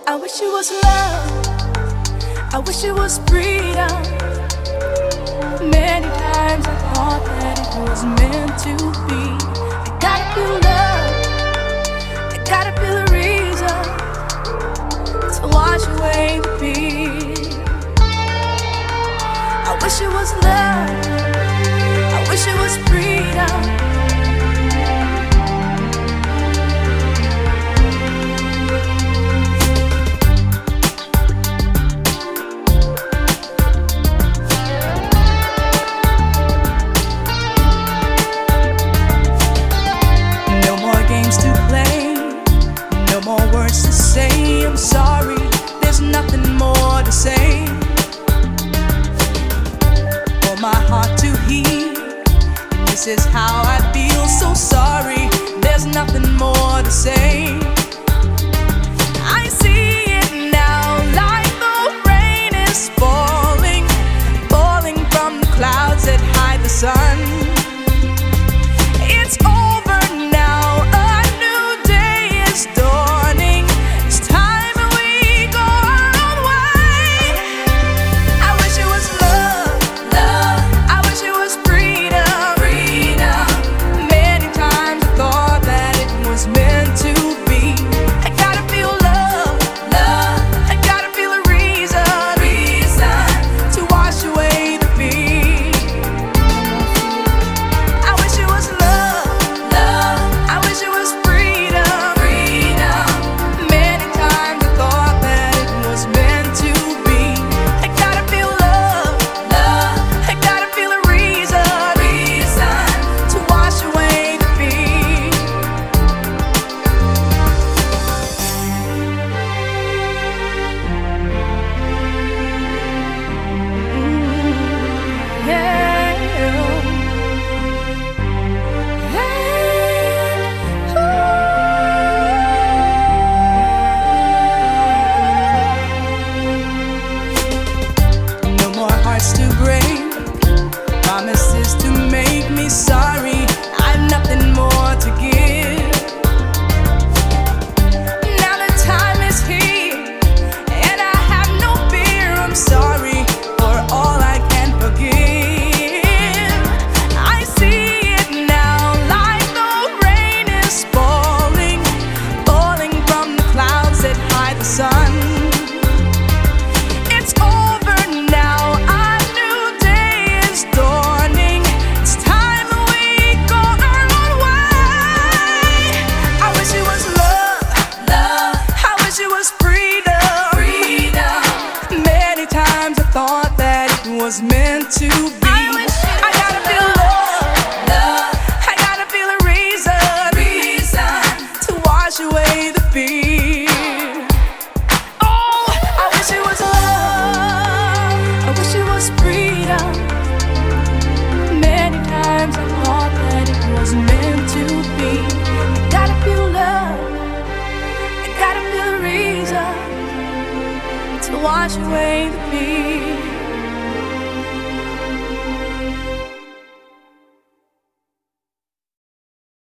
I wish it was love, I wish it was freedom. Many times I thought that it was meant to be. I gotta feel love, I gotta feel a reason to wash away the fear. I wish it was love, I wish it was freedom. To say I'm sorry, there's nothing more to say. For my heart to heal, this is how I feel. So sorry, there's nothing more to say. I see it now, like the rain is falling, falling from the clouds that hide the sun. It's over now, a new day is dawning. To break, promises to make me sorry. I've nothing more to give. Now the time is here, and I have no fear. I'm sorry for all I can forgive. I see it now, like the rain is falling, falling from the clouds that hide the sun. It's over now. Was meant to be.